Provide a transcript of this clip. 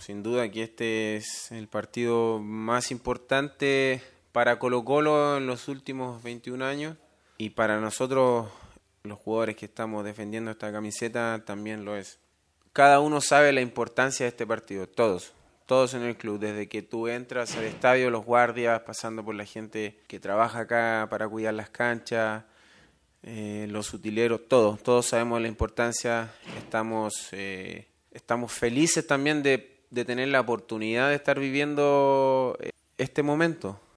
sin duda que este es el partido más importante para Colo-Colo en los últimos 21 años y para nosotros, los jugadores que estamos defendiendo esta camiseta, también lo es. Cada uno sabe la importancia de este partido, todos en el club, desde que tú entras al estadio, los guardias, pasando por la gente que trabaja acá para cuidar las canchas, los utileros, todos sabemos la importancia, estamos felices también de tener la oportunidad de estar viviendo este momento.